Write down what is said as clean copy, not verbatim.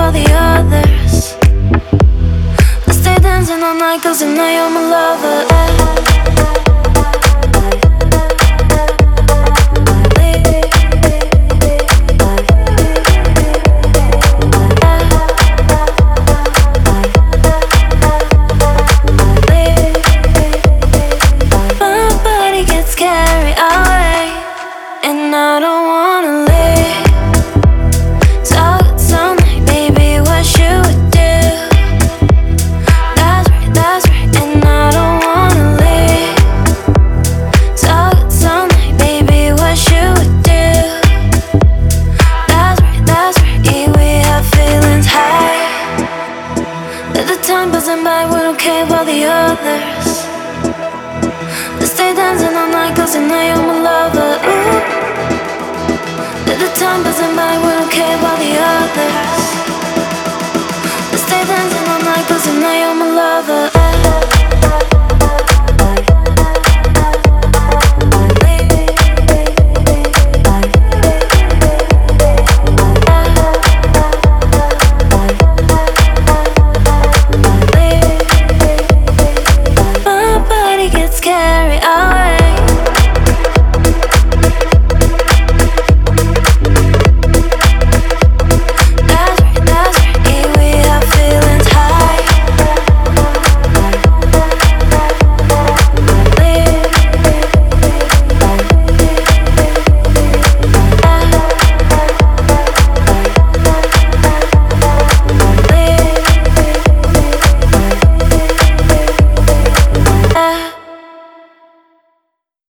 while the others I stay dancing all night, cause tonight you're my lover. I don't wanna leave. So night, baby, what you would do? That's right, and I don't wanna leave. So night, baby, what you would do? That's right, yeah, we have feelings high. Let the time passing by, we don't care about the others. Let's stay dancing all night, cause tonight you're my lover. Ooh. Let the time passing by, we don't care about the others. Let's stay dancing all night, cause tonight you're my lover.